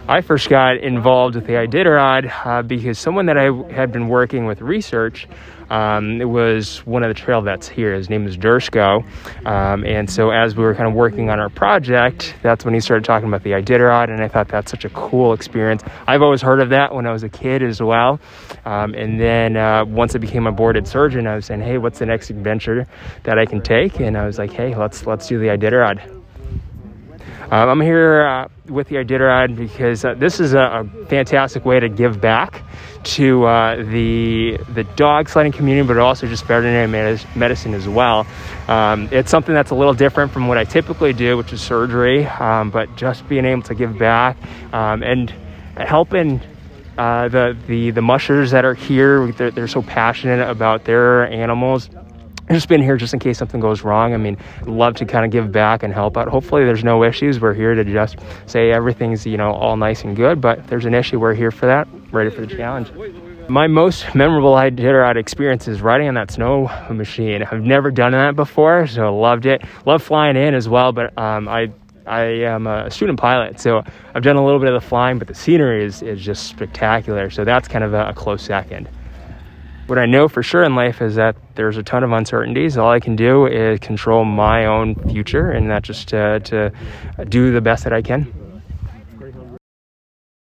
I first got involved with the Iditarod because someone that I had been working with research, it was one of the trail vets here. His name is Dershko. And so as we were kind of working on our project, that's when he started talking about the Iditarod, and I thought that's such a cool experience. I've always heard of that when I was a kid as well. And then once I became a boarded surgeon, I was saying, hey, what's the next adventure that I can take? And I was like, hey, let's do the Iditarod. I'm here with the Iditarod because this is a fantastic way to give back to the dog sledding community, but also just veterinary medicine as well. It's something that's a little different from what I typically do, which is surgery, but just being able to give back and helping the mushers that are here. They're so passionate about their animals. I've just been here just in case something goes wrong. I mean, I'd love to kind of give back and help out. Hopefully there's no issues. We're here to just say everything's, all nice and good, but if there's an issue, we're here for that, ready for the challenge. My most memorable Iditarod experience is riding on that snow machine. I've never done that before, so I loved it. Love flying in as well, but I am a student pilot, so I've done a little bit of the flying, but the scenery is just spectacular, so that's kind of a close second. What I know for sure in life is that there's a ton of uncertainties. All I can do is control my own future, and that's just to do the best that I can.